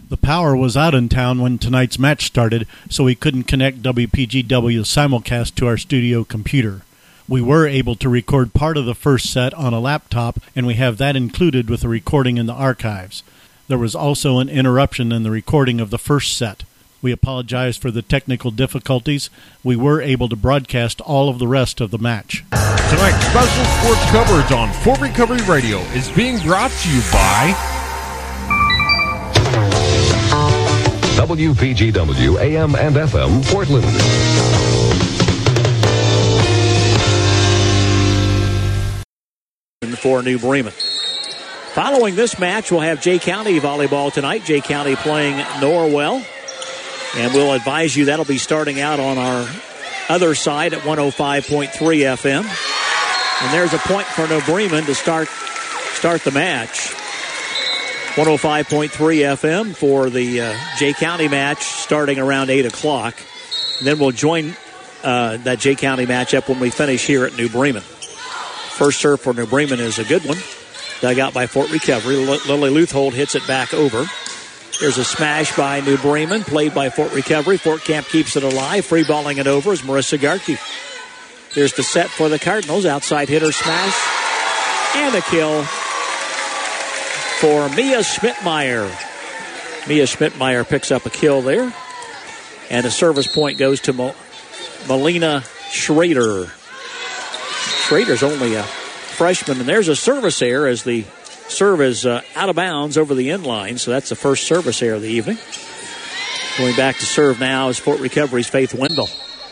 The power was out in town when tonight's match started, so we couldn't connect WPGW's simulcast to our studio computer. We were able to record part of the first set on a laptop, and we have that included with the recording in the archives. There was also an interruption in the recording of the first set. We apologize for the technical difficulties. We were able to broadcast all of the rest of the match. Tonight's special sports coverage on Fort Recovery Radio is being brought to you by WPGW AM and FM Portland. For New Bremen. Following this match, we'll have Jay County volleyball tonight. Jay County playing Norwell. And we'll advise you that'll be starting out on our other side at 105.3 FM. And there's a point for New Bremen to start the match. 105.3 FM for the Jay County match starting around 8 o'clock. And then we'll join that Jay County matchup when we finish here at New Bremen. First serve for New Bremen is a good one. Dug out by Fort Recovery. Lily Leuthold hits it back over. There's a smash by New Bremen, played by Fort Recovery. Fort Camp keeps it alive. Free balling it over is Marissa Garkey. There's the set for the Cardinals. Outside hitter smash. And a kill for Mia Schmidtmeyer. Mia Schmidtmeyer picks up a kill there. And a service point goes to Melina Schrader. Schrader's only a freshman, and there's a service error as the serve is out of bounds over the end line, so that's the first service error of the evening. Going back to serve now is Fort Recovery's Faith Wendell.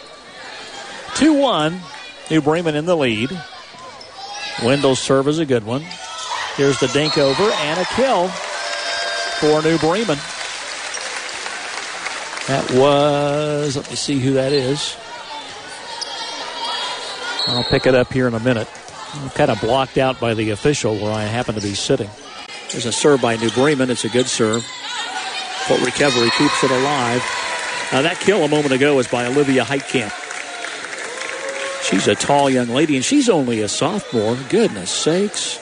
2-1, New Bremen in the lead. Wendell's serve is a good one. Here's the dink over and a kill for New Bremen. That was, let me see who that is. I'll pick it up here in a minute. I'm kind of blocked out by the official where I happen to be sitting. There's a serve by New Bremen. It's a good serve. Fort Recovery keeps it alive. Now that kill a moment ago was by Olivia Heitkamp. She's a tall young lady, and she's only a sophomore. Goodness sakes.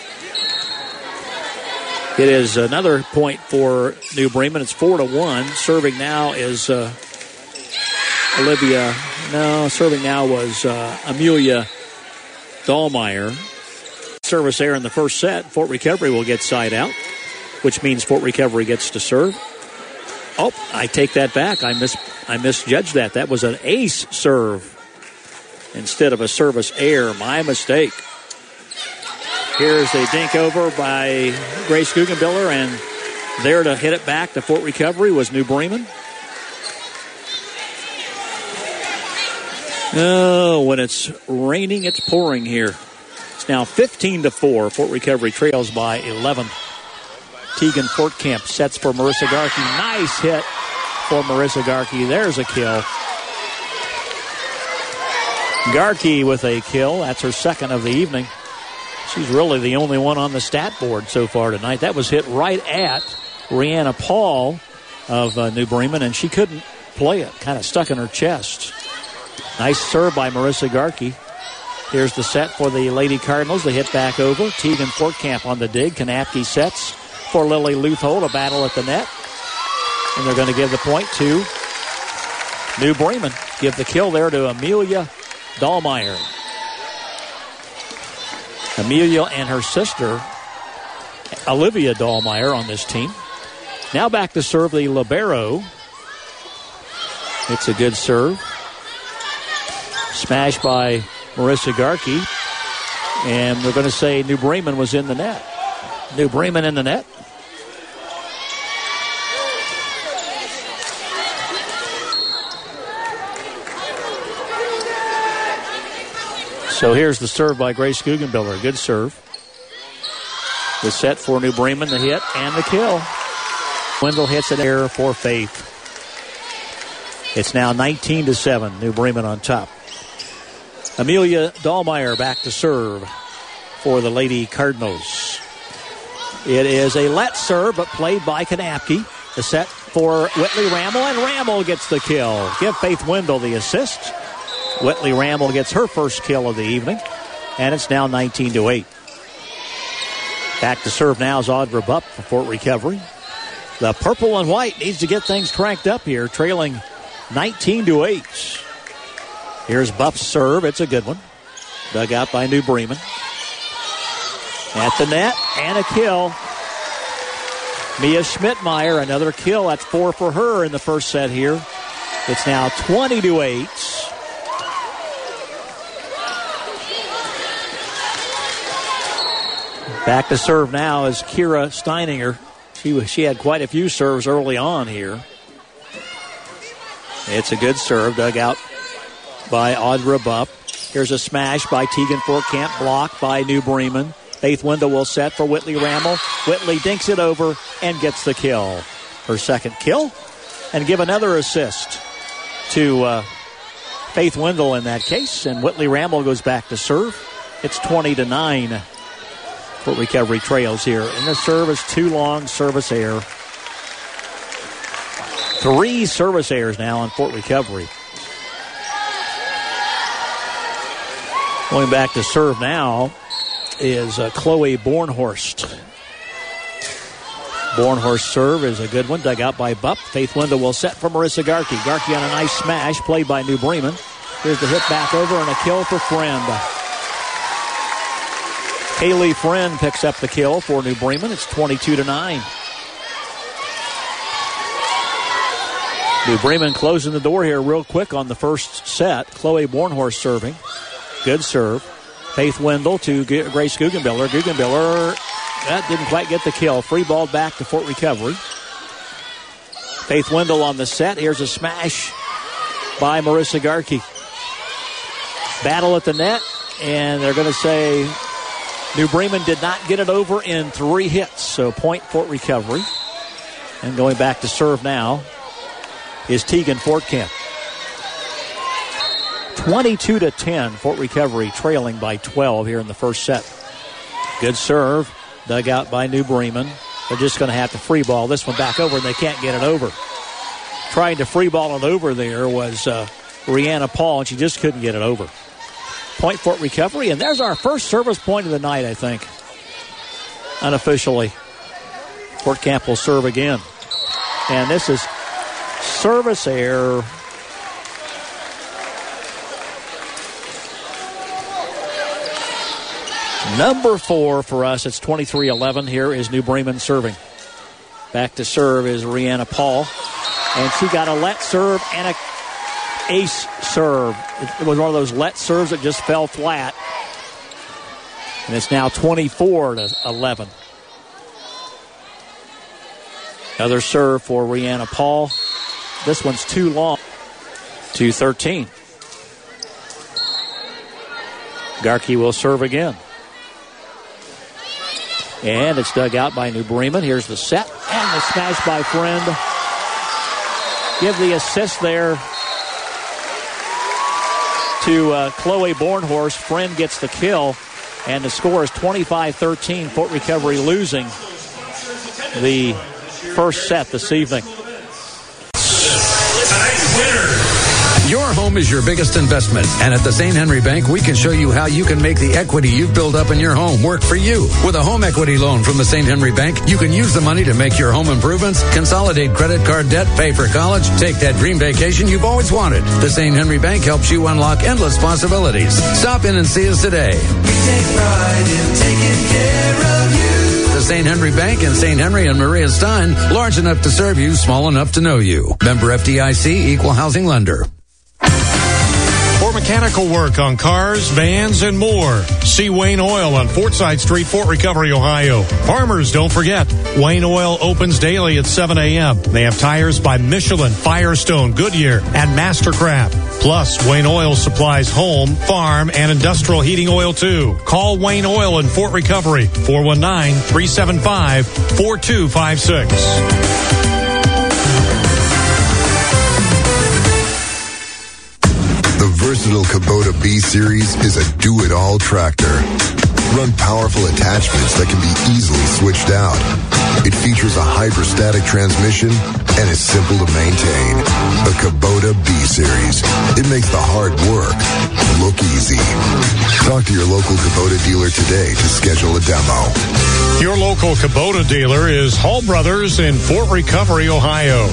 It is another point for New Bremen. It's 4-1. Serving now is serving now was Amelia Dahlmeyer. Service error in the first set. Fort Recovery will get side out, which means Fort Recovery gets to serve. Oh, I take that back. I misjudged that. That was an ace serve instead of a service error. My mistake. Here's a dink over by Grace Guggenbiller, and there to hit it back to Fort Recovery was New Bremen. Oh, when it's raining, it's pouring here. It's now 15-4. Fort Recovery trails by 11. Tegan Fortcamp sets for Marissa Garkey. Nice hit for Marissa Garkey. There's a kill. Garkey with a kill. That's her second of the evening. She's really the only one on the stat board so far tonight. That was hit right at Rihanna Paul of New Bremen, and she couldn't play it. Kind of stuck in her chest. Nice serve by Marissa Garkey. Here's the set for the Lady Cardinals. They hit back over. Tegan Fortcamp on the dig. Kanapke sets for Lily Leuthold. A battle at the net. And they're going to give the point to New Bremen. Give the kill there to Amelia Dahlmeyer. Amelia and her sister, Olivia Dahlmeyer, on this team. Now back to serve the libero. It's a good serve. Smash by Marissa Garkey. And we're going to say New Bremen was in the net. New Bremen in the net. So here's the serve by Grace Guggenbiller. Good serve. The set for New Bremen, the hit and the kill. Wendell hits an error for Faith. It's now 19-7. New Bremen on top. Amelia Dahlmeyer back to serve for the Lady Cardinals. It is a let serve, but played by Kanapke. The set for Whitley Rammel, and Rammel gets the kill. Give Faith Wendell the assist. Whitley Rammel gets her first kill of the evening, and it's now 19-8. Back to serve now is Audra Bupp for Fort Recovery. The purple and white needs to get things cranked up here, trailing 19-8. Here's Buff's serve. It's a good one. Dug out by New Bremen. At the net, and a kill. Mia Schmidtmeyer, another kill. That's 4 for her in the first set here. It's now 20-8. Back to serve now is Kira Steininger. She had quite a few serves early on here. It's a good serve, dug out by Audra Bupp. Here's a smash by Tegan Fortcamp, blocked by New Bremen. Faith Wendell will set for Whitley Rammel. Whitley dinks it over and gets the kill. Her second kill, and give another assist to Faith Wendell in that case. And Whitley Rammel goes back to serve. It's 20-9. Fort Recovery trails here. And the serve is too long, service error. 3 service errors now on Fort Recovery. Going back to serve now is Chloe Bornhorst. Bornhorst serve is a good one, dug out by Bupp. Faith Wendell will set for Marissa Garkey. Garkey on a nice smash, played by New Bremen. Here's the hit back over and a kill for Friend. Kaylee Friend picks up the kill for New Bremen. It's 22-9. New Bremen closing the door here real quick on the first set. Chloe Bornhorst serving. Good serve. Faith Wendell to Grace Guggenbiller. Guggenbiller, that didn't quite get the kill. Free ball back to Fort Recovery. Faith Wendell on the set. Here's a smash by Marissa Garkey. Battle at the net, and they're going to say New Bremen did not get it over in 3 hits, so point Fort Recovery. And going back to serve now is Tegan Fortcamp. 22-10, Fort Recovery trailing by 12 here in the first set. Good serve, dug out by New Bremen. They're just going to have to free ball this one back over, and they can't get it over. Trying to free ball it over there was Rihanna Paul, and she just couldn't get it over. Point Fort Recovery, and there's our first service point of the night, I think. Unofficially. Fortcamp will serve again. And this is service error. Number 4 for us. It's 23-11. Here is New Bremen serving. Back to serve is Rihanna Paul. And she got a let serve and a ace serve. It was one of those let serves that just fell flat. And it's now 24-11. Another serve for Rihanna Paul. This one's too long. 2-13. Garkey will serve again. And it's dug out by New Bremen. Here's the set. And the smash by Friend. Give the assist there to Chloe Bornhorst. Friend gets the kill. And the score is 25-13. Fort Recovery losing the first set this evening. Your home is your biggest investment, and at the St. Henry Bank, we can show you how you can make the equity you've built up in your home work for you. With a home equity loan from the St. Henry Bank, you can use the money to make your home improvements, consolidate credit card debt, pay for college, take that dream vacation you've always wanted. The St. Henry Bank helps you unlock endless possibilities. Stop in and see us today. We take pride in taking care of you. The St. Henry Bank in St. Henry and Maria Stein, large enough to serve you, small enough to know you. Member FDIC, Equal Housing Lender. For mechanical work on cars, vans, and more, see Wayne Oil on Fortside Street, Fort Recovery, Ohio. Farmers, don't forget, Wayne Oil opens daily at 7 a.m. They have tires by Michelin, Firestone, Goodyear, and Mastercraft. Plus, Wayne Oil supplies home, farm, and industrial heating oil, too. Call Wayne Oil in Fort Recovery, 419-375-4256. The versatile Kubota B-Series is a do-it-all tractor. Run powerful attachments that can be easily switched out. It features a hyperstatic transmission, and is simple to maintain. The Kubota B-Series. It makes the hard work look easy. Talk to your local Kubota dealer today to schedule a demo. Your local Kubota dealer is Hall Brothers in Fort Recovery, Ohio.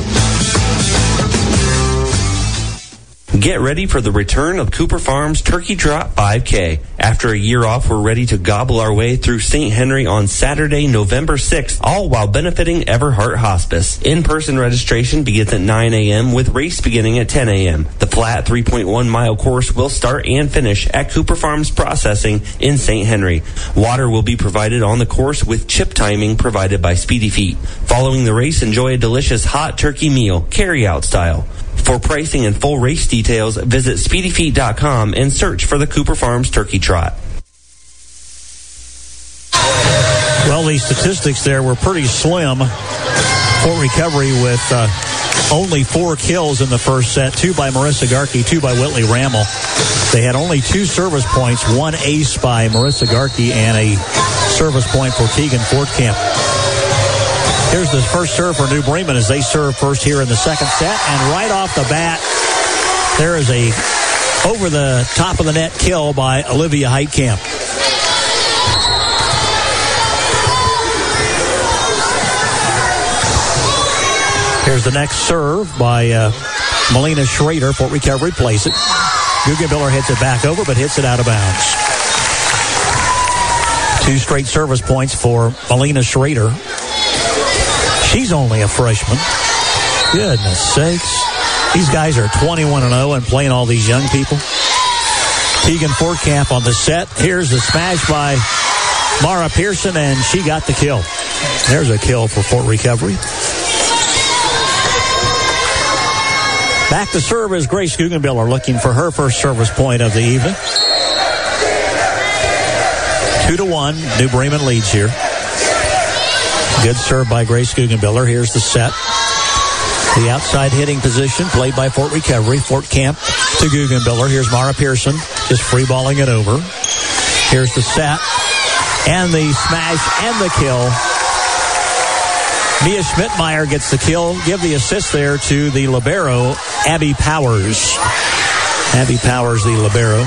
Get ready for the return of Cooper Farms Turkey Trot 5K. After a year off, we're ready to gobble our way through St. Henry on Saturday, November 6th, all while benefiting Everhart Hospice. In-person registration begins at 9 a.m. with race beginning at 10 a.m. The flat 3.1-mile course will start and finish at Cooper Farms Processing in St. Henry. Water will be provided on the course with chip timing provided by Speedy Feet. Following the race, enjoy a delicious hot turkey meal, carry-out style. For pricing and full race details, visit SpeedyFeet.com and search for the Cooper Farms Turkey Trot. Well, the statistics there were pretty slim. Fort Recovery with only 4 kills in the first set, 2 by Marissa Garkey, 2 by Whitley Rammel. They had only 2 service points, 1 ace by Marissa Garkey and a service point for Tegan Fortkamp. Here's the first serve for New Bremen as they serve first here in the second set. And right off the bat, there is a over the top of the net kill by Olivia Heitkamp. Here's the next serve by Melina Schrader. Fort Recovery plays it. Guggenbiller hits it back over, but hits it out of bounds. 2 straight service points for Melina Schrader. She's only a freshman. Goodness sakes. These guys are 21-0 and playing all these young people. Tegan Fortkamp on the set. Here's the smash by Mara Pearson, and she got the kill. There's a kill for Fort Recovery. Back to serve is Grace Guggenbiller looking for her first service point of the evening. 2-1. New Bremen leads here. Good serve by Grace Guggenbiller. Here's the set. The outside hitting position played by Fort Recovery. Fortkamp to Guggenbiller. Here's Mara Pearson just free balling it over. Here's the set. And the smash and the kill. Mia Schmidtmeyer gets the kill. Give the assist there to the libero, Abby Powers. Abby Powers, the libero.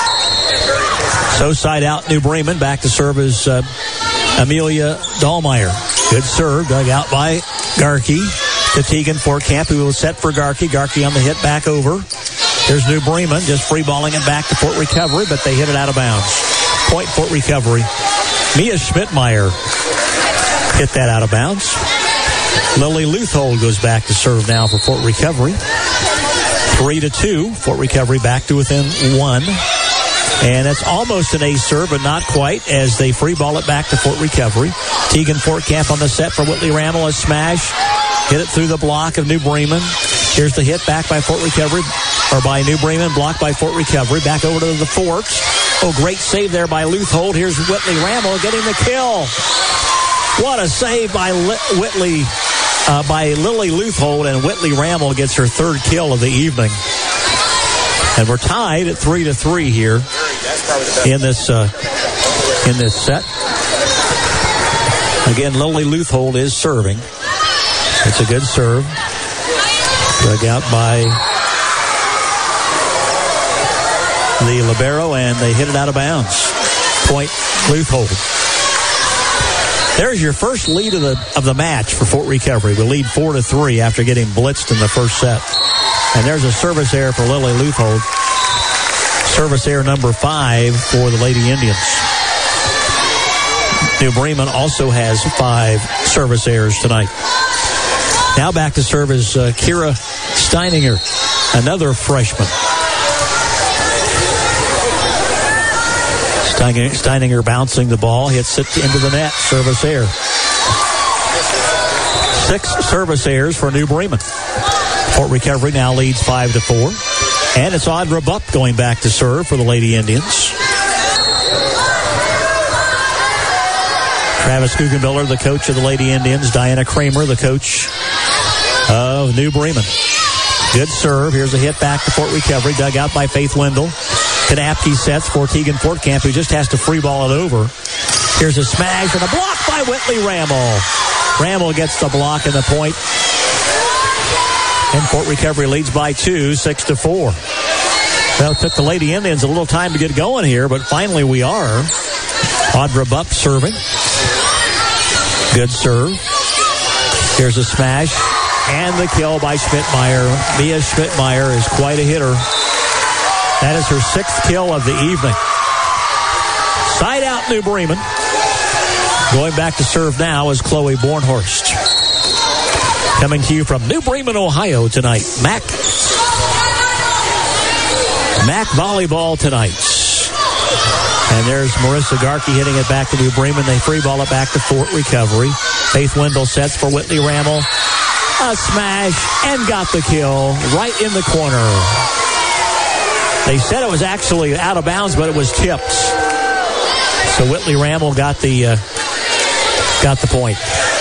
So side out, New Bremen. Back to serve is Amelia Dahlmeyer. Good serve, dug out by Garkey to Tegan Fortkamp, who will set for Garkey. Garkey on the hit back over. Here's New Bremen, just free balling it back to Fort Recovery, but they hit it out of bounds. Point Fort Recovery. Mia Schmidtmeyer hit that out of bounds. Lily Luthold goes back to serve now for Fort Recovery. 3-2. Fort Recovery back to within 1. And it's almost an ace serve, but not quite, as they free ball it back to Fort Recovery. Tegan Fortkamp on the set for Whitley Rammel. A smash. Hit it through the block of New Bremen. Here's the hit back by Fort Recovery, or by New Bremen, blocked by Fort Recovery. Back over to the Forts. Oh, great save there by Luthold. Here's Whitley Rammel getting the kill. What a save by Whitley, by Lily Luthold, and Whitley Rammel gets her 3rd kill of the evening. And we're tied at 3-3 here in this set. Again, Lily Luthold is serving. It's a good serve. Dug out by the libero, and they hit it out of bounds. Point Luthold. There's your first lead of the match for Fort Recovery. We lead 4-3 after getting blitzed in the first set. And there's a service error for Lily Luthold. Service error number 5 for the Lady Indians. New Bremen also has 5 service errors tonight. Now back to serve is Kira Steininger, another freshman. Steininger bouncing the ball, hits it into the net. Service error. 6 service errors for New Bremen. Fort Recovery now leads 5-4. And it's Audra Bupp going back to serve for the Lady Indians. Travis Guggenbiller, the coach of the Lady Indians. Diana Kramer, the coach of New Bremen. Good serve. Here's a hit back to Fort Recovery. Dug out by Faith Wendell. Kanapke sets for Tegan Fortkamp, who just has to free ball it over. Here's a smash and a block by Whitley Rammel. Rammel gets the block and the point And Fort Recovery leads by 2, 6-4. Well, it took the Lady Indians a little time to get going here, but finally we are. Audra Bupp serving. Good serve. Here's a smash. And the kill by Schmidtmeyer. Mia Schmidtmeyer is quite a hitter. That is her 6th kill of the evening. Side out, New Bremen. Going back to serve now is Chloe Bornhorst. Coming to you from New Bremen, Ohio tonight. MAC volleyball tonight. And there's Marissa Garkey hitting it back to New Bremen. They free ball it back to Fort Recovery. Faith Wendell sets for Whitley Rammel. A smash and got the kill right in the corner. They said it was actually out of bounds, but it was tipped. So Whitley Rammel got the point.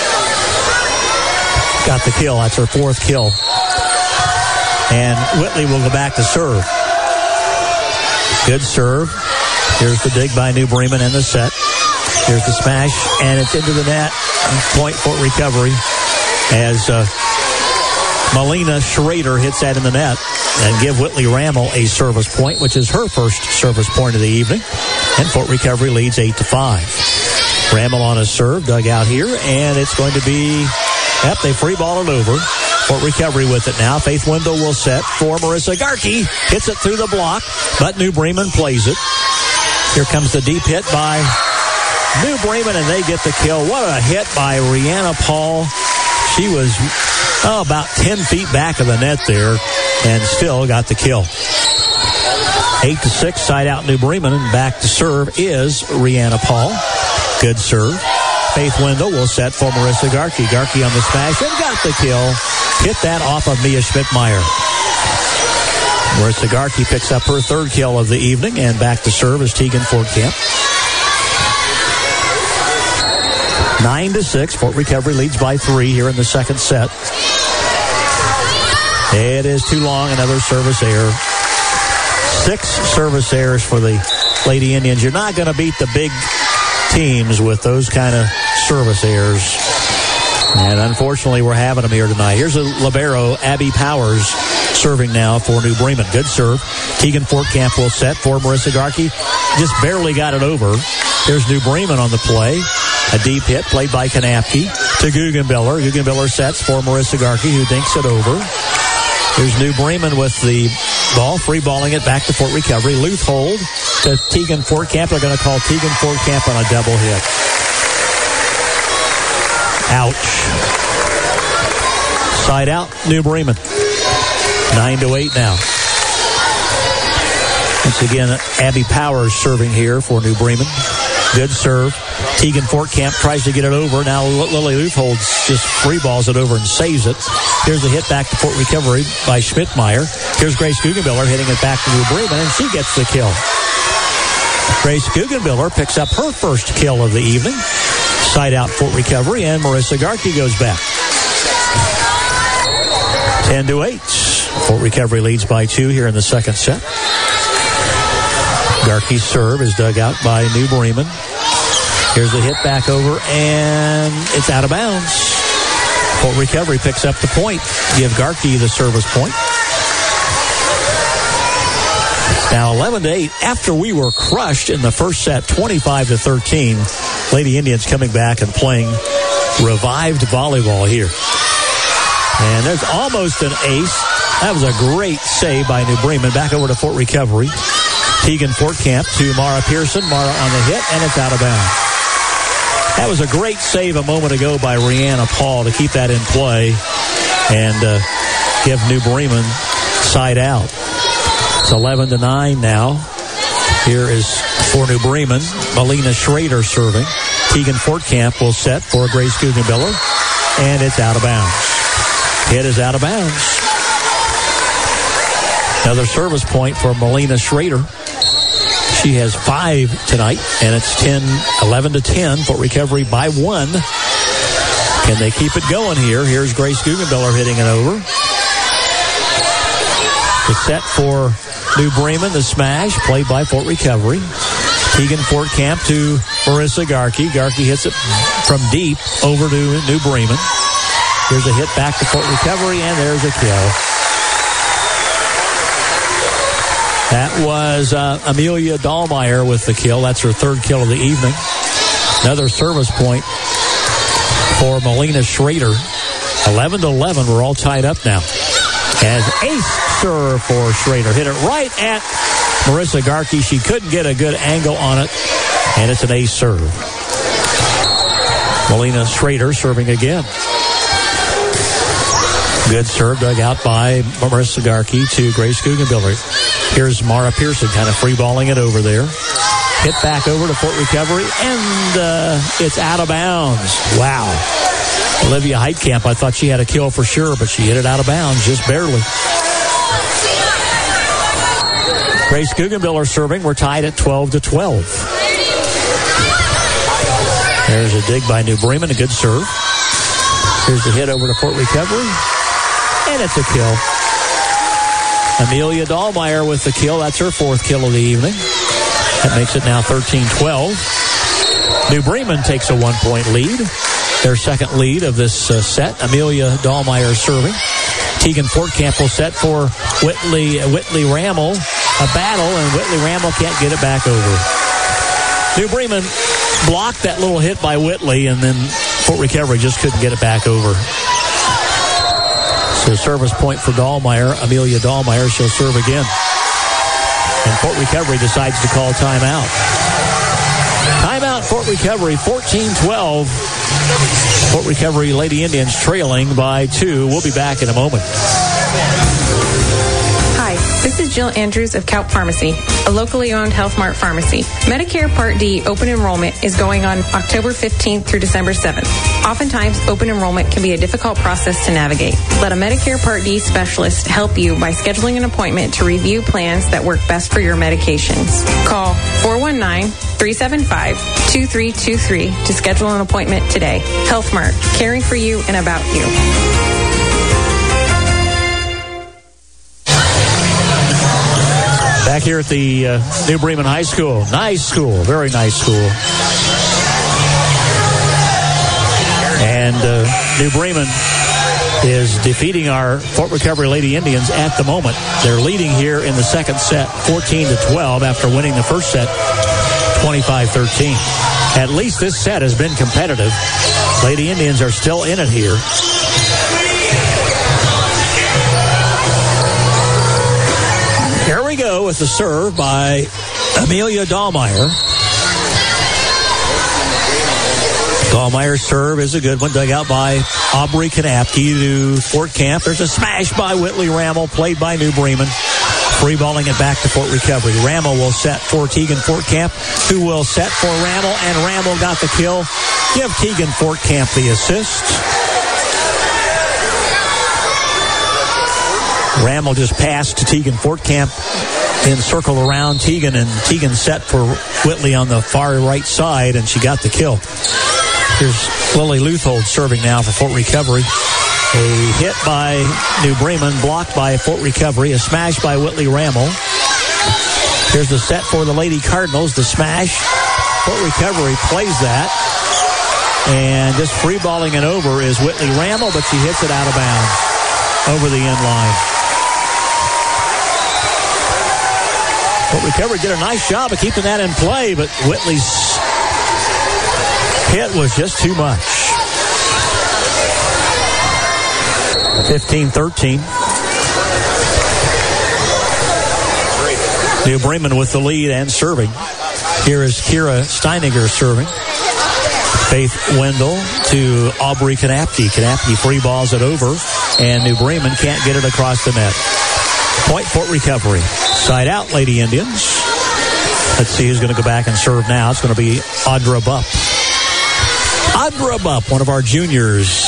Got the kill. That's her 4th kill. And Whitley will go back to serve. Good serve. Here's the dig by New Bremen in the set. Here's the smash, and it's into the net. Point Fort Recovery as Melina Schrader hits that in the net and give Whitley Rammel a service point, which is her first service point of the evening. And Fort Recovery leads 8-5. Rammel on a serve, dug out here, and it's going to be, they free ball it over. Fort Recovery with it now. Faith Wendell will set for Marissa Garkey. Hits it through the block, but New Bremen plays it. Here comes the deep hit by New Bremen, and they get the kill. What a hit by Rihanna Paul. She was about 10 feet back of the net there and still got the kill. 8-6, side out New Bremen, and back to serve is Rihanna Paul. Good serve. Faith Wendell will set for Marissa Garkey. Garkey on the smash and got the kill. Hit that off of Mia Schmidtmeyer. Marissa Garkey picks up her 3rd kill of the evening, and back to serve is Tegan Fortcamp. 9-6. Fort Recovery leads by 3 here in the second set. It is too long. Another service error. 6 service errors for the Lady Indians. You're not going to beat the big teams with those kind of service errors. And unfortunately, we're having them here tonight. Here's a libero, Abby Powers, serving now for New Bremen. Good serve. Tegan Fortcamp will set for Marissa Garkey. Just barely got it over. Here's New Bremen on the play. A deep hit played by Kanapke to Guggenbiller. Guggenbiller sets for Marissa Garkey, who dinks it over. Here's New Bremen with the ball, free balling it back to Fort Recovery. Luth hold to Tegan Fortcamp. They're going to call Tegan Fortcamp on a double hit. Ouch. Side out, New Bremen. 9-8 now. Once again, Abby Powers serving here for New Bremen. Good serve. Tegan Fortcamp tries to get it over. Now Lily Leufholz just free balls it over and saves it. Here's a hit back to Fort Recovery by Schmidtmeyer. Here's Grace Guggenbiller hitting it back to New Bremen, and she gets the kill. Grace Guggenbiller picks up her first kill of the evening. Side out Fort Recovery, and Marissa Garkey goes back. 10-8. Fort Recovery leads by 2 here in the second set. Garkey's serve is dug out by New Bremen. Here's the hit back over, and it's out of bounds. Fort Recovery picks up the point. Give Garkey the service point. Now 11-8. After we were crushed in the first set, 25-13, Lady Indians coming back and playing revived volleyball here. And there's almost an ace. That was a great save by New Bremen. Back over to Fort Recovery. Tegan Fortcamp to Mara Pearson. Mara on the hit, and it's out of bounds. That was a great save a moment ago by Rihanna Paul to keep that in play and give New Bremen side out. It's 11-9 now. Here is for New Bremen, Melina Schrader serving. Tegan Fortcamp will set for Grace Guggenbiller, and it's out of bounds. Hit is out of bounds. Another service point for Melina Schrader. She has 5 tonight, and it's 11-10. Fort Recovery by 1. Can they keep it going here? Here's Grace Guggenbiller hitting it over. The set for New Bremen, the smash, played by Fort Recovery. Tegan Fortcamp to Marissa Garkey. Garkey hits it from deep over to New Bremen. Here's a hit back to Fort Recovery, and there's a kill. That was Amelia Dahlmeyer with the kill. That's her third kill of the evening. Another service point for Melina Schrader. 11-11. We're all tied up now. As ace serve for Schrader. Hit it right at Marissa Garkey. She couldn't get a good angle on it, and it's an ace serve. Melina Schrader serving again. Good serve dug out by Marissa Garkey to Grace Guggenbiller. Here's Mara Pearson kind of free balling it over there. Hit back over to Fort Recovery, and it's out of bounds. Wow. Olivia Heitkamp, I thought she had a kill for sure, but she hit it out of bounds just barely. Grace Guggenbiller serving. We're tied at 12-12. There's a dig by New Bremen, a good serve. Here's the hit over to Fort Recovery, and it's a kill. Amelia Dahlmeyer with the kill. That's her fourth kill of the evening. That makes it now 13-12. New Bremen takes a 1-point lead. Their second lead of this set. Amelia Dahlmeyer serving. Tegan Fortcamp will set for Whitley Rammel. A battle, and Whitley Rammel can't get it back over. New Bremen blocked that little hit by Whitley, and then Fort Recovery just couldn't get it back over. So service point for Dahlmeyer. Amelia Dahlmeyer, she'll serve again. And Fort Recovery decides to call timeout. Timeout, Fort Recovery, 14-12. Fort Recovery Lady Indians trailing by 2. We'll be back in a moment. This is Jill Andrews of Kaup Pharmacy, a locally owned Health Mart pharmacy. Medicare Part D open enrollment is going on October 15th through December 7th. Oftentimes, open enrollment can be a difficult process to navigate. Let a Medicare Part D specialist help you by scheduling an appointment to review plans that work best for your medications. Call 419-375-2323 to schedule an appointment today. Health Mart, caring for you and about you. Back here at the New Bremen High School. Nice school. Very nice school. And New Bremen is defeating our Fort Recovery Lady Indians at the moment. They're leading here in the second set, 14-12, after winning the first set, 25-13. At least this set has been competitive. Lady Indians are still in it here. Here we go with the serve by Amelia Dahlmeyer. Dahlmeyer's serve is a good one, dug out by Aubrey Kanapke to Fort Camp. There's a smash by Whitley Rammel, played by New Bremen. Free balling it back to Fort Recovery. Rammel will set for Tegan Fortcamp, who will set for Rammel, and Rammel got the kill. Give Tegan Fortcamp the assist. Rammel just passed to Tegan Fortcamp, then circled around Tegan, and Tegan set for Whitley on the far right side, and she got the kill. Here's Lily Luthold serving now for Fort Recovery. A hit by New Bremen, blocked by Fort Recovery. A smash by Whitley Rammel. Here's the set for the Lady Cardinals, the smash. Fort Recovery plays that. And just free balling it over is Whitley Rammel, but she hits it out of bounds over the end line. Fort Recovery did a nice job of keeping that in play, but Whitley's hit was just too much. 15-13. New Bremen with the lead and serving. Here is Kira Steininger serving. Faith Wendell to Aubrey Kanapke. Kanapke free balls it over, and New Bremen can't get it across the net. Point Fort Recovery. Side out, Lady Indians. Let's see who's going to go back and serve now. It's going to be Audra Bupp. Audra Bupp, one of our juniors.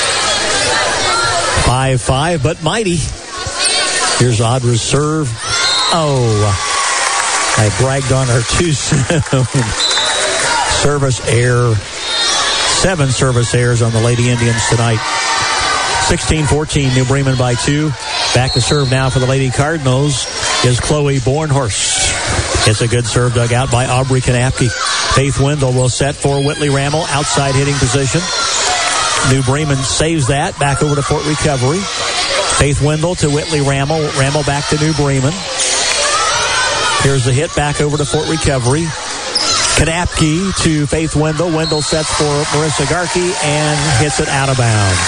5'5", but mighty. Here's Audra's serve. Oh, I bragged on her too soon. Service error. 7 service errors on the Lady Indians tonight. 16-14, New Bremen by 2. Back to serve now for the Lady Cardinals is Chloe Bornhorst. It's a good serve dug out by Aubrey Kanapke. Faith Wendell will set for Whitley Rammel, outside hitting position. New Bremen saves that. Back over to Fort Recovery. Faith Wendell to Whitley Rammel. Rammel back to New Bremen. Here's the hit back over to Fort Recovery. Kanapke to Faith Wendell. Wendell sets for Marissa Garkey and hits it out of bounds.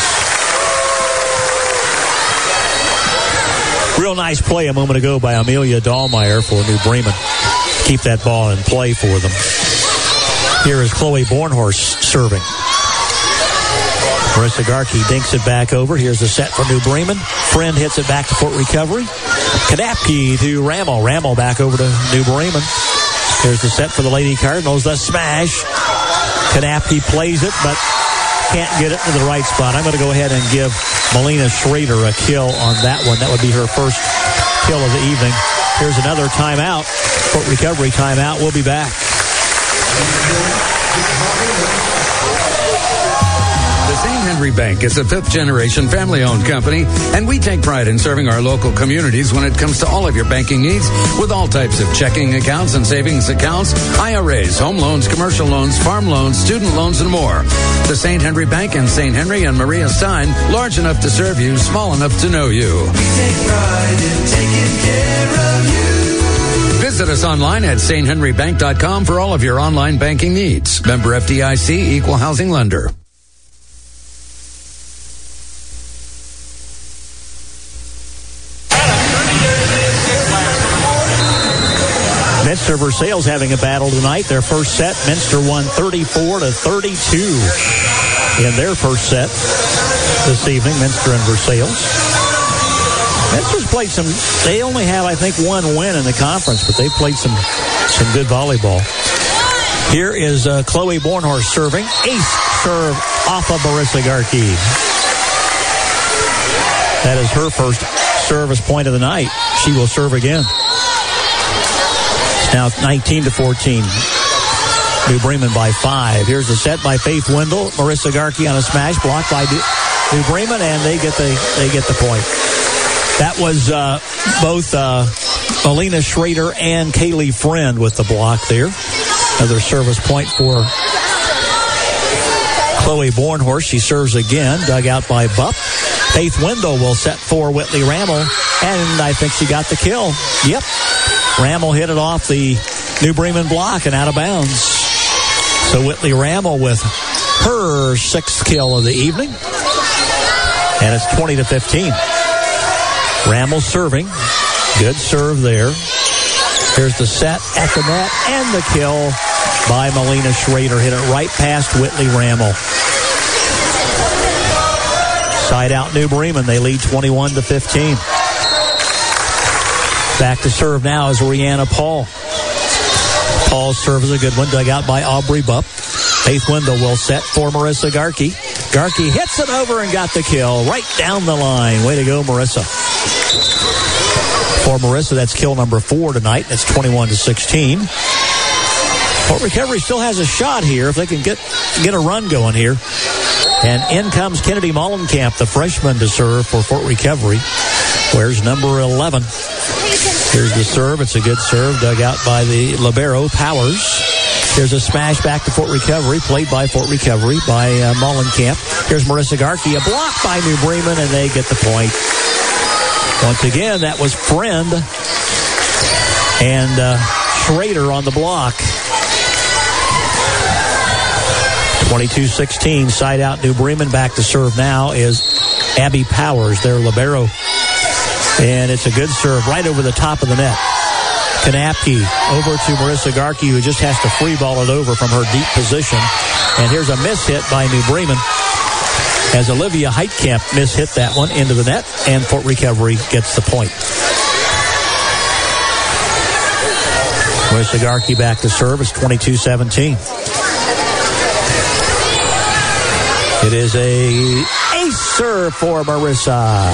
Real nice play a moment ago by Amelia Dahlmeyer for New Bremen. Keep that ball in play for them. Here is Chloe Bornhorst serving. Marissa Garkey dinks it back over. Here's the set for New Bremen. Friend hits it back to Fort Recovery. Kanapke to Rammel. Rammel back over to New Bremen. Here's the set for the Lady Cardinals. The smash. Kanapke plays it, but can't get it to the right spot. I'm going to go ahead and give Melina Schrader a kill on that one. That would be her first kill of the evening. Here's another timeout. Fort Recovery timeout. We'll be back. The St. Henry Bank is a fifth-generation family-owned company, and we take pride in serving our local communities when it comes to all of your banking needs with all types of checking accounts and savings accounts, IRAs, home loans, commercial loans, farm loans, student loans, and more. The St. Henry Bank in St. Henry and Maria Stein, large enough to serve you, small enough to know you. We take pride in taking care of you. Visit us online at sthenrybank.com for all of your online banking needs. Member FDIC, Equal Housing Lender. Minster Versailles having a battle tonight. Their first set, Minster won 34-32 in their first set this evening, Minster and Versailles. Minster's played some, they only have, I think, one win in the conference, but they've played some good volleyball. Here is Chloe Bornhorst serving. Ace serve off of Marissa Garkey. That is her first service point of the night. She will serve again. Now it's 19-14. New Bremen by 5. Here's a set by Faith Wendell. Marissa Garkey on a smash blocked by New Bremen, and they get the point. That was both Alina Schrader and Kaylee Friend with the block there. Another service point for Chloe Bornhorst. She serves again, dug out by Bupp. Faith Wendell will set for Whitley Rammel, and I think she got the kill. Yep. Rammel hit it off the New Bremen block and out of bounds. So Whitley Rammel with her 6th kill of the evening. And it's 20-15. Rammel serving. Good serve there. Here's the set at the net and the kill by Melina Schrader. Hit it right past Whitley Rammel. Side out New Bremen. They lead 21-15. Back to serve now is Rihanna Paul. Paul's serve is a good one, dug out by Aubrey Bupp. Faith Wendell will set for Marissa Garkey. Garkey hits it over and got the kill right down the line. Way to go, Marissa. For Marissa, that's kill number 4 tonight. That's 21-16. Fort Recovery still has a shot here if they can get a run going here. And in comes Kennedy Mollenkamp, the freshman, to serve for Fort Recovery. Where's number 11? Here's the serve. It's a good serve, dug out by the libero, Powers. Here's a smash back to Fort Recovery, played by Fort Recovery by Mollenkamp. Here's Marissa Garkey, a block by New Bremen, and they get the point. Once again, that was Friend and Schrader on the block. 22-16, side out New Bremen. Back to serve now is Abby Powers, their libero. And it's a good serve right over the top of the net. Kanapke over to Marissa Garkey, who just has to free ball it over from her deep position. And here's a miss hit by New Bremen as Olivia Heitkamp mishit that one into the net, and Fort Recovery gets the point. Marissa Garkey back to serve. It's 22-17. It is a ace serve for Marissa.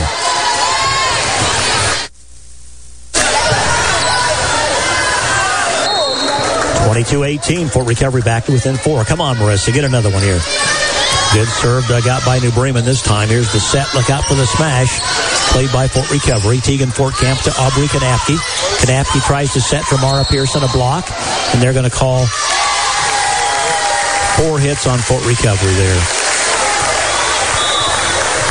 22-18, Fort Recovery back to within 4. Come on, Marissa, get another one here. Good serve, dug out by New Bremen this time. Here's the set. Look out for the smash. Played by Fort Recovery. Tegan Fortkamp to Aubrey Kanapke. Kanapke tries to set for Mara Pearson, a block. And they're going to call 4 hits on Fort Recovery there.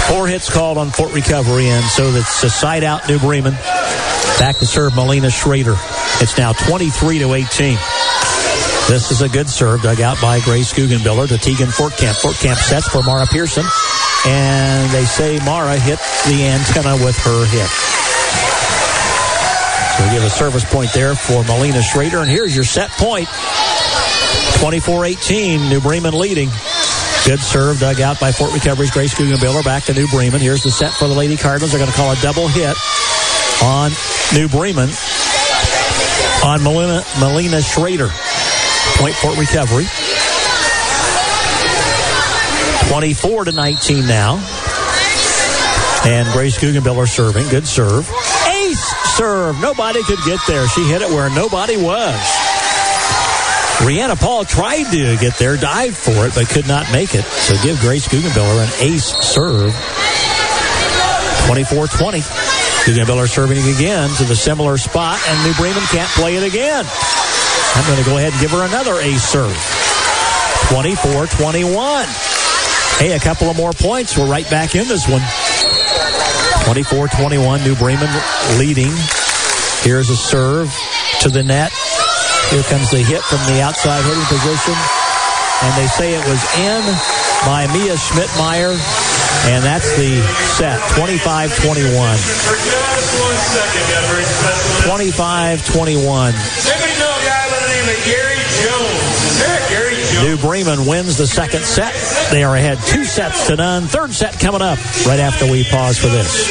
4 hits called on Fort Recovery, and so that's a side out New Bremen. Back to serve Melina Schrader. It's now 23-18. This is a good serve dug out by Grace Guggenbiller to Tegan Fortkamp. Fortkamp sets for Mara Pearson, and they say Mara hit the antenna with her hit. So we give a service point there for Melina Schrader, and here's your set point. 24-18, New Bremen leading. Good serve dug out by Fort Recovery's Grace Guggenbiller. Back to New Bremen. Here's the set for the Lady Cardinals. They're going to call a double hit on New Bremen on Melina Schrader. Point Fort Recovery. 24-19 now. And Grace Guggenbiller serving. Good serve. Ace serve. Nobody could get there. She hit it where nobody was. Rihanna Paul tried to get there, dived for it, but could not make it. So give Grace Guggenbiller an ace serve. 24-20. Guggenbiller serving again to the similar spot, and New Bremen can't play it again. I'm going to go ahead and give her another ace serve. 24-21. Hey, a couple of more points. We're right back in this one. 24-21, New Bremen leading. Here's a serve to the net. Here comes the hit from the outside hitting position. And they say it was in by Mia Schmidtmeyer. And that's the set, 25-21. 25-21. New Bremen wins the second set. They are ahead 2-0. Third set coming up right after we pause for this.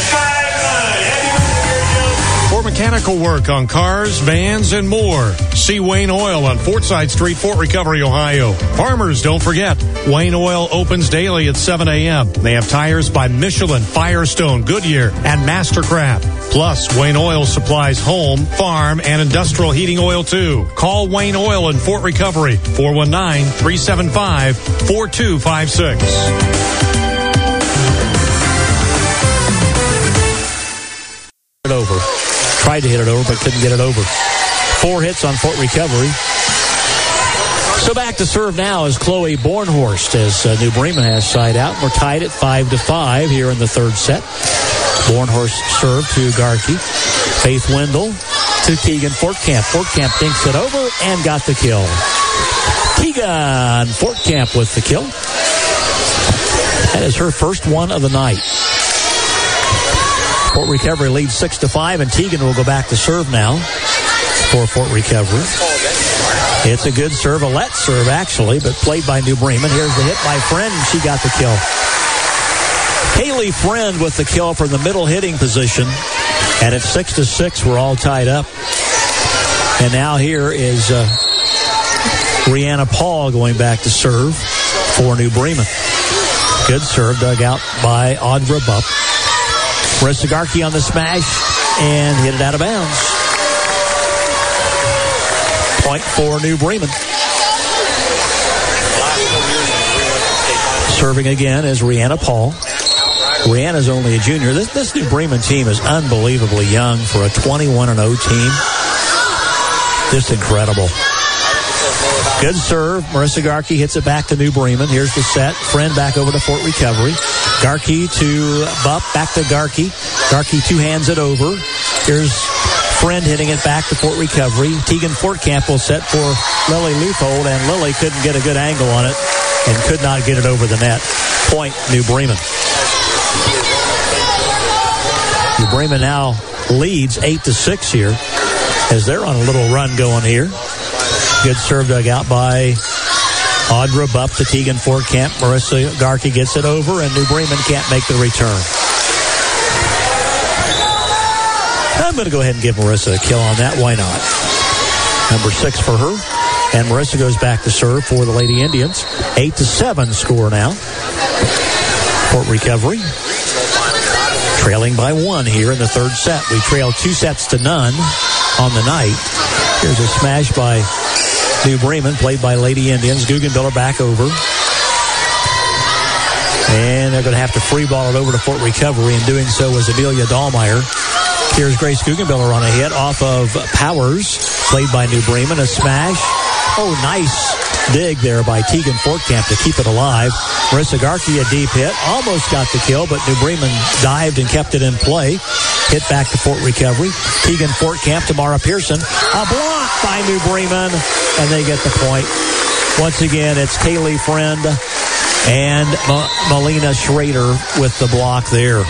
For mechanical work on cars, vans, and more, see Wayne Oil on Fortside Street, Fort Recovery, Ohio. Farmers, don't forget, Wayne Oil opens daily at 7 a.m. They have tires by Michelin, Firestone, Goodyear, and Mastercraft. Plus, Wayne Oil supplies home, farm, and industrial heating oil, too. Call Wayne Oil in Fort Recovery, 419-375-4256. Over. Tried to hit it over, but couldn't get it over. 4 hits on Fort Recovery. So back to serve now is Chloe Bornhorst as New Bremen has side out. We're tied at 5-5 here in the third set. Bornhorst served to Garkey. Faith Wendell to Tegan Fortkamp. Fortkamp dinks it over and got the kill. Tegan Fortkamp with the kill. That is her first one of the night. Fort Recovery leads 6-5, and Tegan will go back to serve now for Fort Recovery. It's a good serve, a let serve actually, but played by New Bremen. Here's the hit by Friend, and she got the kill. Kaylee Friend with the kill from the middle hitting position, and it's 6-6. We're all tied up. And now here is Rihanna Paul going back to serve for New Bremen. Good serve dug out by Audra Bupp. Marissa Garkey on the smash and hit it out of bounds. Point for New Bremen. Serving again is Rihanna Paul. Rihanna's only a junior. This New Bremen team is unbelievably young for a 21-0 team. Just incredible. Good serve. Marissa Garkey hits it back to New Bremen. Here's the set. Friend back over to Fort Recovery. Garkey to Bupp, back to Garkey. Garkey two-hands it over. Here's Friend hitting it back to Fort Recovery. Tegan Fortkamp will set for Lily Leuthold, and Lily couldn't get a good angle on it and could not get it over the net. Point, New Bremen. New Bremen now leads 8-6 here as they're on a little run going here. Good serve dug out by Audra Bupp to Tegan Fortkamp. Marissa Garkey gets it over, and New Bremen can't make the return. I'm going to go ahead and give Marissa a kill on that. Why not? Number 6 for her. And Marissa goes back to serve for the Lady Indians. 8-7 score now. Fort Recovery trailing by 1 here in the third set. We trail 2-0 on the night. Here's a smash by New Bremen, played by Lady Indians. Guggenbiller back over. And they're going to have to free ball it over to Fort Recovery. And doing so was Amelia Dahlmeyer. Here's Grace Guggenbiller on a hit off of Powers, played by New Bremen. A smash. Oh, nice dig there by Tegan Fortcamp to keep it alive. Marissa Garkey, a deep hit, almost got the kill, but New Bremen dived and kept it in play. Hit back to Fort Recovery. Tegan Fortcamp to Mara Pearson. A block by New Bremen, and they get the point. Once again, it's Kaylee Friend and Melina Schrader with the block there.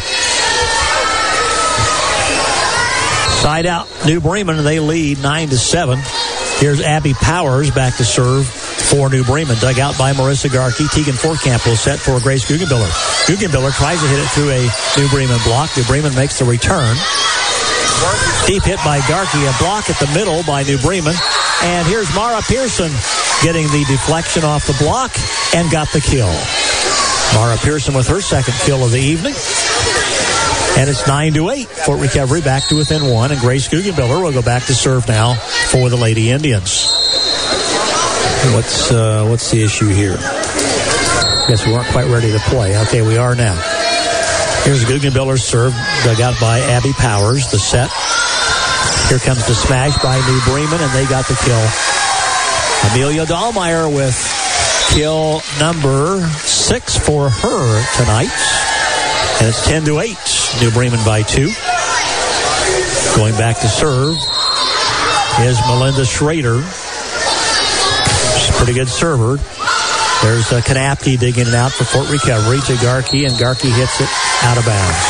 Side out, New Bremen, they lead 9-7. Here's Abby Powers back to serve for New Bremen. Dug out by Marissa Garkey. Tegan Fortcamp will set for Grace Guggenbiller. Guggenbiller tries to hit it through a New Bremen block. New Bremen makes the return. Deep hit by Garkey. A block at the middle by New Bremen. And here's Mara Pearson getting the deflection off the block and got the kill. Mara Pearson with her second kill of the evening. And it's 9-8. Fort Recovery back to within 1. And Grace Guggenbiller will go back to serve now for the Lady Indians. What's the issue here? Guess we weren't quite ready to play. Okay, we are now. Here's Guggenbiller's serve, dug out by Abby Powers. The set. Here comes the smash by New Bremen, and they got the kill. Amelia Dahlmeyer with kill number 6 for her tonight. And it's 10-8. New Bremen by 2. Going back to serve is Melinda Schrader. She's a pretty good server. There's Kanapke digging it out for Fort Recovery to Garkey, and Garkey hits it out of bounds.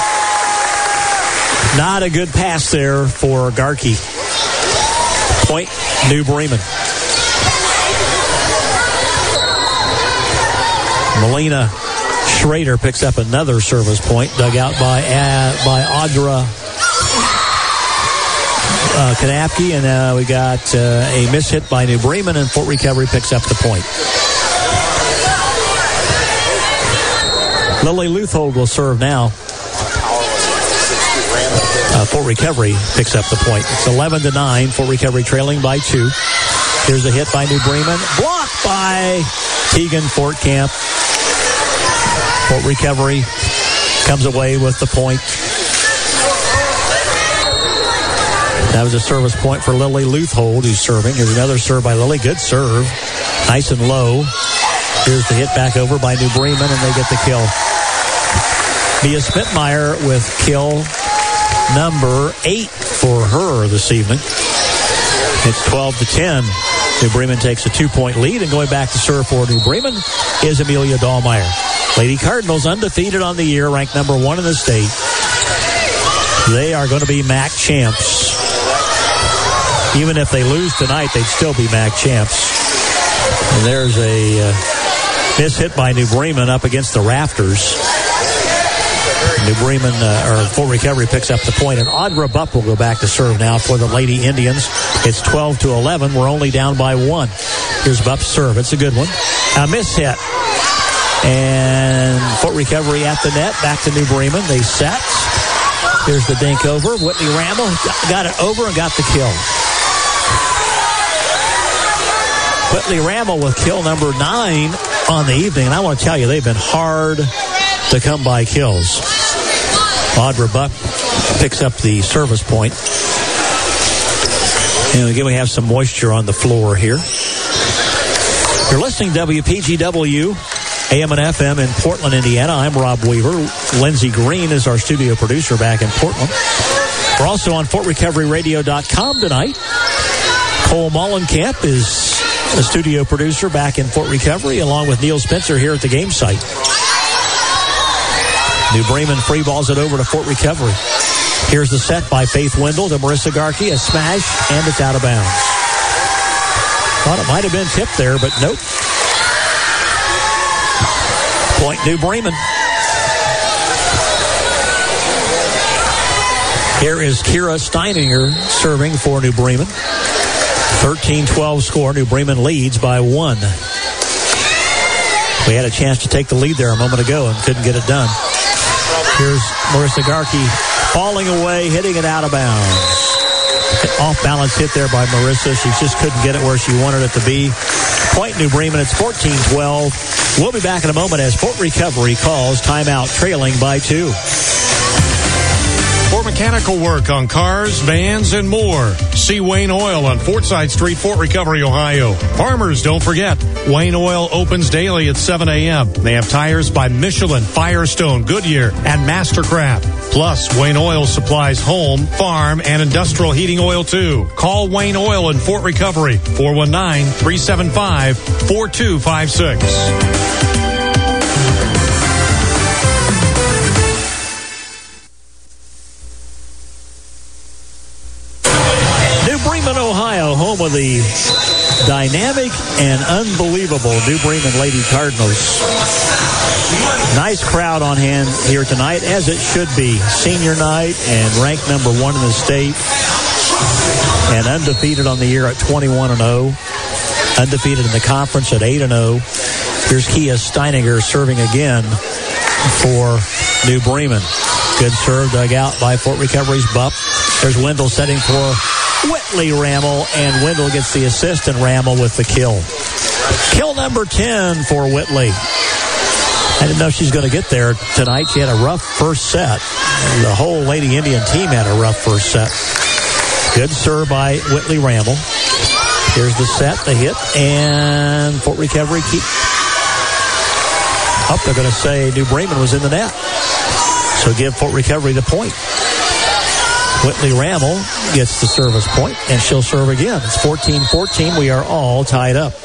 Not a good pass there for Garkey. Point, New Bremen. Melina Schrader picks up another service point, dug out by Audra Kanapke, and we got a miss hit by New Bremen, and Fort Recovery picks up the point. Lily Luthold will serve now. Fort Recovery picks up the point. It's 11-9. Fort Recovery trailing by 2. Here's a hit by New Bremen. Blocked by Tegan Fortcamp. Fort Recovery comes away with the point. That was a service point for Lily Luthold, who's serving. Here's another serve by Lily. Good serve. Nice and low. Here's the hit back over by New Bremen, and they get the kill. Mia Spitmeyer with kill number 8 for her this evening. It's 12-10. New Bremen takes a 2-point lead, and going back to serve for New Bremen is Amelia Dahlmeyer. Lady Cardinals undefeated on the year, ranked number 1 in the state. They are going to be MAC champs. Even if they lose tonight, they'd still be MAC champs. And there's a miss hit by New Bremen up against the rafters. New Bremen, or Fort Recovery picks up the point, and Audra Bupp will go back to serve now for the Lady Indians. It's 12-11. We're only down by 1. Here's Bupp's serve. It's a good one. A miss hit. And Fort Recovery at the net. Back to New Bremen. They set. Here's the dink over. Whitney Ramble got it over and got the kill. Whitley Ramble with kill number 9 on the evening. And I want to tell you, they've been hard to come by kills. Audra Bupp picks up the service point. And again, we have some moisture on the floor here. You're listening to WPGW, AM and FM in Portland, Indiana. I'm Rob Weaver. Lindsey Green is our studio producer back in Portland. We're also on FortRecoveryRadio.com tonight. Cole Mullenkamp is the studio producer back in Fort Recovery, along with Neil Spencer here at the game site. New Bremen free balls it over to Fort Recovery. Here's the set by Faith Wendell to Marissa Garkey. A smash, and it's out of bounds. Thought it might have been tipped there, but nope. Point New Bremen. Here is Kira Steininger serving for New Bremen. 13-12 score. New Bremen leads by 1. We had a chance to take the lead there a moment ago and couldn't get it done. Here's Marissa Garkey falling away, hitting it out of bounds. Off-balance hit there by Marissa. She just couldn't get it where she wanted it to be. Point New Bremen. It's 14-12. We'll be back in a moment as Fort Recovery calls timeout, trailing by 2. For mechanical work on cars, vans, and more, See Wayne Oil on Fortside Street, Fort Recovery, Ohio. Farmers, don't forget, Wayne Oil opens daily at 7 a.m. They have tires by Michelin, Firestone, Goodyear, and Mastercraft. Plus, Wayne Oil supplies home, farm, and industrial heating oil, too. Call Wayne Oil in Fort Recovery, 419-375-4256. Ohio, home of the dynamic and unbelievable New Bremen Lady Cardinals. Nice crowd on hand here tonight, as it should be. Senior night and ranked number 1 in the state. And undefeated on the year at 21-0. Undefeated in the conference at 8-0. Here's Kia Steininger serving again for New Bremen. Good serve dug out by Fort Recovery's Bupp. There's Wendell setting for Whitley Rammel, and Wendell gets the assist, and Rammel with the kill. Kill number 10 for Whitley. I didn't know she's going to get there tonight. She had a rough first set. The whole Lady Indian team had a rough first set. Good serve by Whitley Rammel. Here's the set, the hit, and Fort Recovery keep up. They're going to say New Bremen was in the net. So give Fort Recovery the point. Whitley Rammel gets the service point, and she'll serve again. It's 14-14. We are all tied up.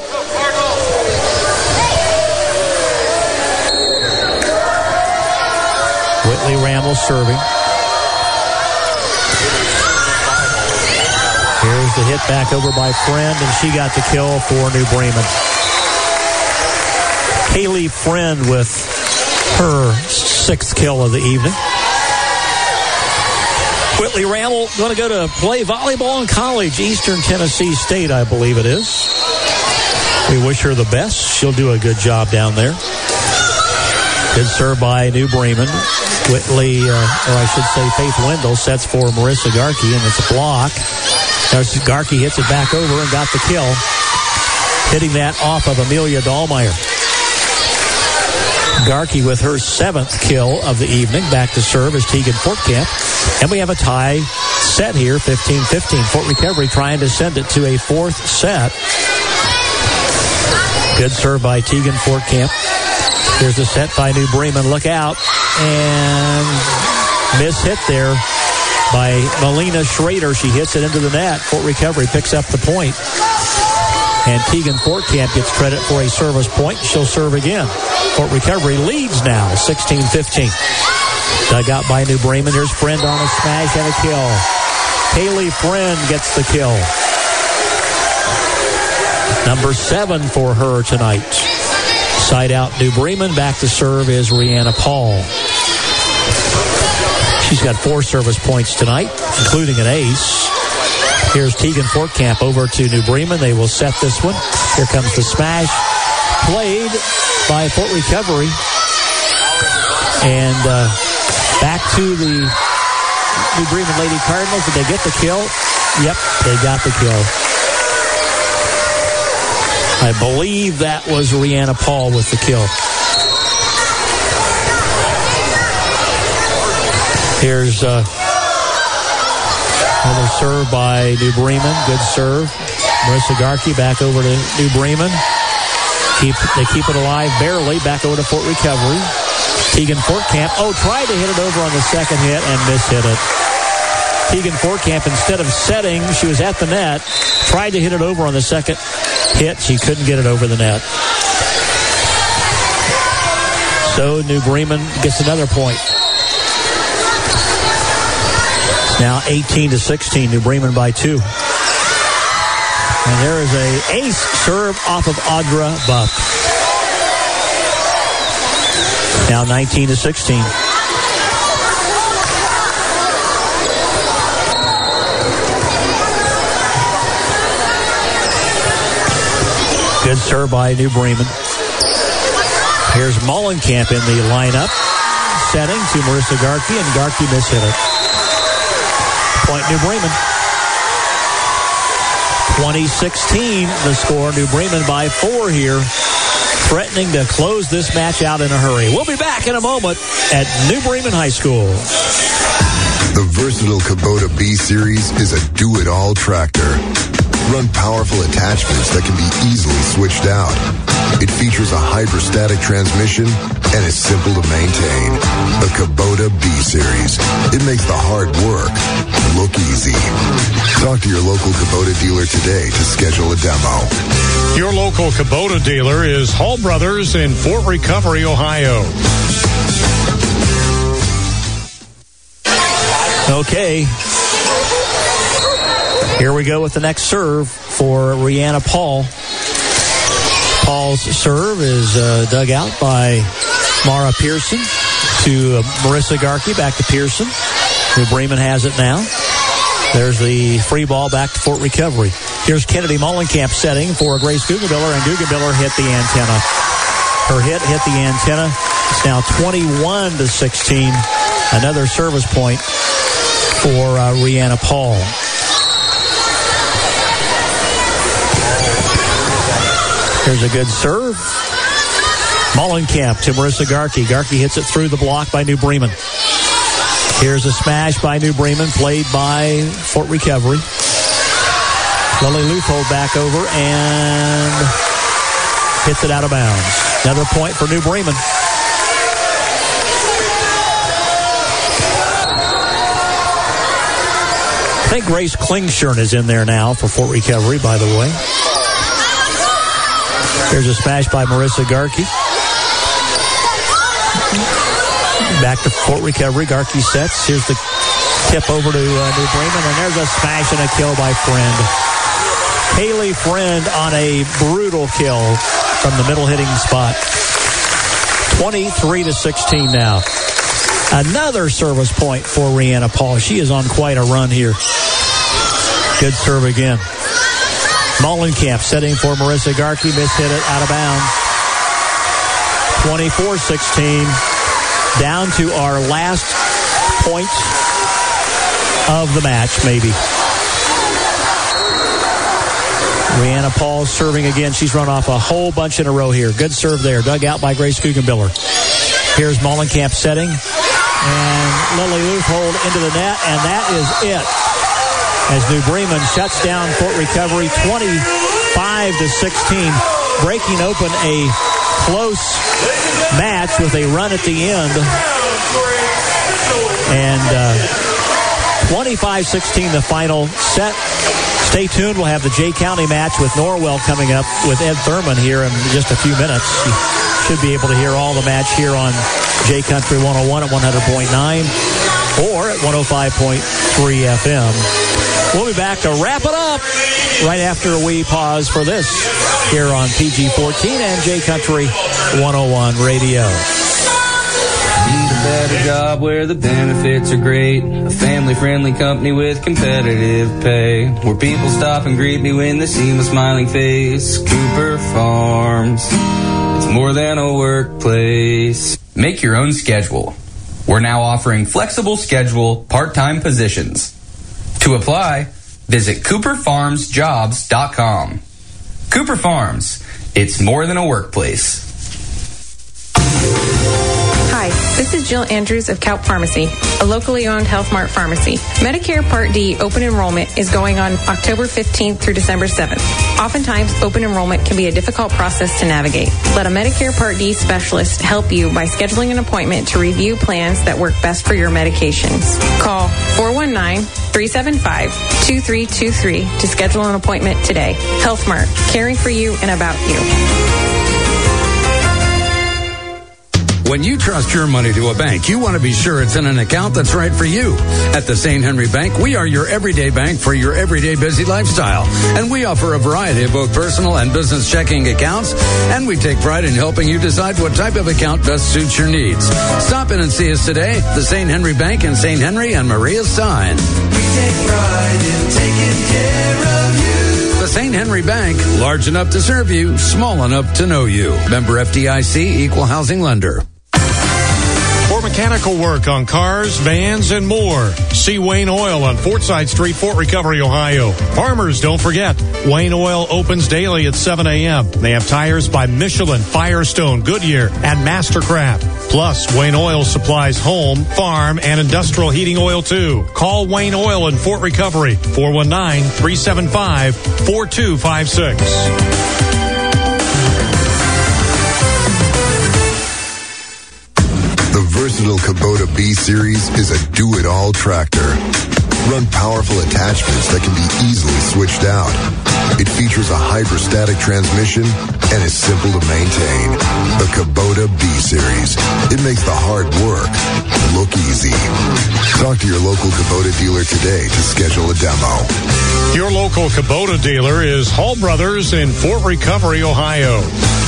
Whitley Rammel serving. Here's the hit back over by Friend, and she got the kill for New Bremen. Haley Friend with her 6th kill of the evening. Whitley Rammel going to go to play volleyball in college, Eastern Tennessee State, I believe it is. We wish her the best. She'll do a good job down there. Good serve by New Bremen. Whitley, or I should say Faith Wendell, sets for Marissa Garkey, and it's a block. Garkey hits it back over and got the kill, hitting that off of Amelia Dahlmeyer. Garkey with her 7th kill of the evening. Back to serve is Tegan Fortcamp. And we have a tie set here, 15-15. Fort Recovery trying to send it to a 4th set. Good serve by Tegan Fortcamp. Here's the set by New Bremen. Look out. And miss hit there by Melina Schrader. She hits it into the net. Fort Recovery picks up the point. And Tegan Fortcamp gets credit for a service point. She'll serve again. Fort Recovery leads now, 16-15. Dug out by New Bremen. Here's Friend on a smash and a kill. Haley Friend gets the kill. Number 7 for her tonight. Side out New Bremen. Back to serve is Rihanna Paul. She's got 4 service points tonight, including an ace. Here's Tegan Fortcamp over to New Bremen. They will set this one. Here comes the smash. Played by Fort Recovery. And back to the New Bremen Lady Cardinals. Did they get the kill? Yep, they got the kill. I believe that was Rihanna Paul with the kill. Here's another serve by New Bremen. Good serve. Marissa Garkey back over to New Bremen. They keep it alive barely. Back over to Fort Recovery. Tegan Fortcamp. Tried to hit it over on the second hit and mishit it. Tegan Fortcamp, instead of setting, she was at the net. Tried to hit it over on the second hit. She couldn't get it over the net. So New Bremen gets another point. Now 18-16. New Bremen by 2. And there is a ace serve off of Audra Buck. Now 19-16. Good serve by New Bremen. Here's Mullenkamp in the lineup. Setting to Marissa Garkey, and Garkey mishit it. Point New Bremen. 2016 the score. New Bremen by 4 here. Threatening to close this match out in a hurry. We'll be back in a moment at New Bremen High School. The versatile Kubota B-Series is a do-it-all tractor. Run powerful attachments that can be easily switched out. It features a hydrostatic transmission and is simple to maintain. The Kubota B-Series. It makes the hard work look easy. Talk to your local Kubota dealer today to schedule a demo. Your local Kubota dealer is Hall Brothers in Fort Recovery, Ohio. Okay. Here we go with the next serve for Rihanna Paul. Paul's serve is dug out by Mara Pearson to Marissa Garkey, back to Pearson. New Bremen has it now. There's the free ball back to Fort Recovery. Here's Kennedy Mollenkamp setting for Grace Guggenbiller, and Guggenbiller hit the antenna. Her hit the antenna. It's now 21-16. Another service point for Rihanna Paul. Here's a good serve. Mollenkamp to Marissa Garkey. Garkey hits it through the block by New Bremen. Here's a smash by New Bremen, played by Fort Recovery. Lily Leupold back over and hits it out of bounds. Another point for New Bremen. I think Grace Klingshirn is in there now for Fort Recovery, by the way. Here's a smash by Marissa Garkey. Back to Fort Recovery. Garkey sets. Here's the tip over to New Bremen, and there's a smash and a kill by Friend. Haley Friend on a brutal kill from the middle hitting spot. 23-16 now. Another service point for Rihanna Paul. She is on quite a run here. Good serve again. Mollenkamp setting for Marissa Garkey. Mishit it out of bounds. 24-16. Down to our last point of the match, maybe. Rihanna Paul serving again. She's run off a whole bunch in a row here. Good serve there. Dug out by Grace Guggenbiller. Here's Mollenkamp setting. And Lily Leupold into the net. And that is it. As New Bremen shuts down Fort Recovery 25-16. Breaking open a close match with a run at the end. And 25-16 the final set. Stay tuned. We'll have the Jay County match with Norwell coming up with Ed Thurman here in just a few minutes. You should be able to hear all the match here on Jay Country 101 at 100.9 or at 105.3 FM. We'll be back to wrap it up right after we pause for this here on PG-14 and Jay Country 101 Radio. Need a better job where the benefits are great. A family-friendly company with competitive pay. Where people stop and greet me when they see my smiling face. Cooper Farms. It's more than a workplace. Make your own schedule. We're now offering flexible schedule part-time positions. To apply, visit CooperFarmsJobs.com. Cooper Farms. It's more than a workplace. Hi, this is Jill Andrews of Kaup Pharmacy, a locally owned Health Mart pharmacy. Medicare Part D open enrollment is going on October 15th through December 7th. Oftentimes, open enrollment can be a difficult process to navigate. Let a Medicare Part D specialist help you by scheduling an appointment to review plans that work best for your medications. Call 419-375-2323 to schedule an appointment today. Health Mart, caring for you and about you. When you trust your money to a bank, you want to be sure it's in an account that's right for you. At the St. Henry Bank, we are your everyday bank for your everyday busy lifestyle. And we offer a variety of both personal and business checking accounts. And we take pride in helping you decide what type of account best suits your needs. Stop in and see us today. The St. Henry Bank in St. Henry and Maria Stein. We take pride in taking care of you. The St. Henry Bank, large enough to serve you, small enough to know you. Member FDIC, Equal Housing Lender. For mechanical work on cars, vans, and more, see Wayne Oil on Fortside Street, Fort Recovery, Ohio. Farmers, don't forget, Wayne Oil opens daily at 7 a.m. They have tires by Michelin, Firestone, Goodyear, and Mastercraft. Plus, Wayne Oil supplies home, farm, and industrial heating oil too. Call Wayne Oil in Fort Recovery, 419-375-4256. The versatile Kubota B-Series is a do-it-all tractor. Run powerful attachments that can be easily switched out. It features a hydrostatic transmission and is simple to maintain. The Kubota B-Series. It makes the hard work look easy. Talk to your local Kubota dealer today to schedule a demo. Your local Kubota dealer is Hall Brothers in Fort Recovery, Ohio.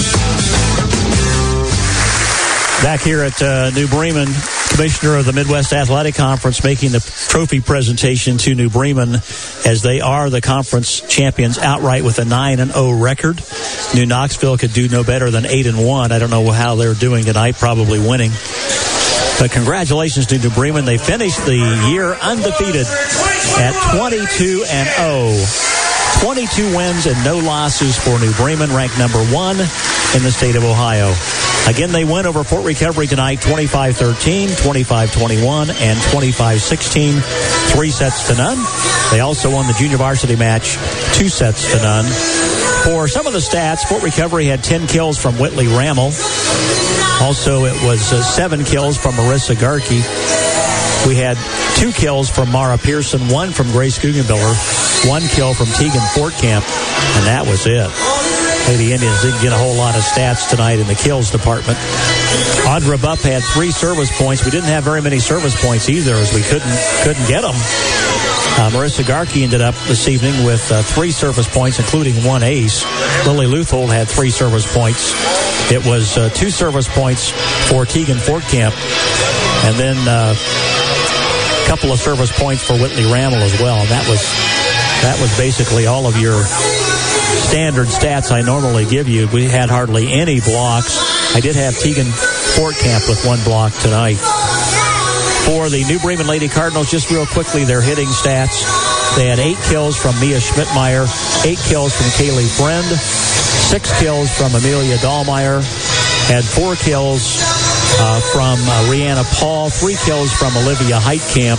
Back here at New Bremen, Commissioner of the Midwest Athletic Conference making the trophy presentation to New Bremen as they are the conference champions outright with a 9-0 record. New Knoxville could do no better than 8-1. I don't know how they're doing tonight, probably winning. But congratulations to New Bremen. They finished the year undefeated at 22-0. 22 wins and no losses for New Bremen, ranked number 1 in the state of Ohio. Again, they win over Fort Recovery tonight, 25-13, 25-21, and 25-16, 3 sets to none. They also won the junior varsity match, 2 sets to none. For some of the stats, Fort Recovery had 10 kills from Whitley Rammel. Also, it was 7 kills from Marissa Garkey. We had 2 kills from Mara Pearson, 1 from Grace Guggenbiller, 1 kill from Tegan Fortcamp, and that was it. Lady Indians didn't get a whole lot of stats tonight in the kills department. Audra Bupp had 3 service points. We didn't have very many service points either, as we couldn't get them. Marissa Garkey ended up this evening with 3 service points, including 1 ace. Lily Luthold had 3 service points. It was 2 service points for Tegan Fortcamp, and then a couple of service points for Whitley Rammel as well. And that was basically all of your standard stats I normally give you. We had hardly any blocks. I did have Tegan Fortcamp with 1 block tonight. For the New Bremen Lady Cardinals, just real quickly, their hitting stats. They had 8 kills from Mia Schmidtmeyer, 8 kills from Kaylee Friend, 6 kills from Amelia Dahlmeyer, had 4 kills from Rihanna Paul, 3 kills from Olivia Heitkamp,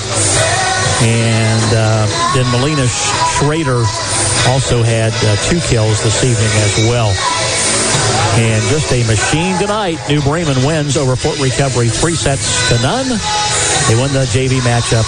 and then Melina Schrader also had 2 kills this evening as well. And just a machine tonight. New Bremen wins over Fort Recovery 3 sets to none. They won the JV matchup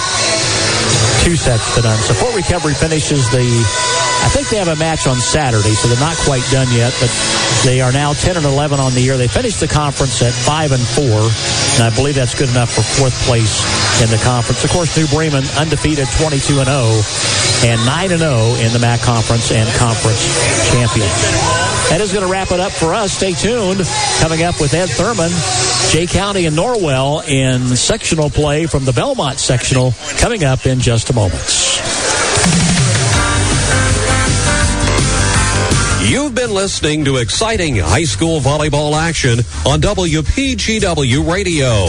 2 sets to none. So Fort Recovery finishes I think they have a match on Saturday, so they're not quite done yet, but they are now 10-11 on the year. They finished the conference at 5-4, and I believe that's good enough for 4th place in the conference. Of course, New Bremen undefeated 22-0 and 9-0 in the MAC conference and conference champions. That is going to wrap it up for us. Stay tuned. Coming up with Ed Thurman, Jay County and Norwell in sectional play from the Belmont sectional, coming up in just a moment. You've been listening to exciting high school volleyball action on WPGW Radio.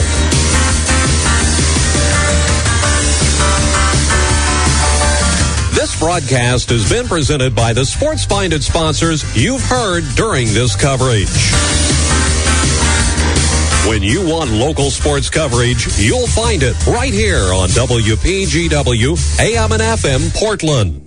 This broadcast has been presented by the sports-minded sponsors you've heard during this coverage. When you want local sports coverage, you'll find it right here on WPGW AM and FM Portland.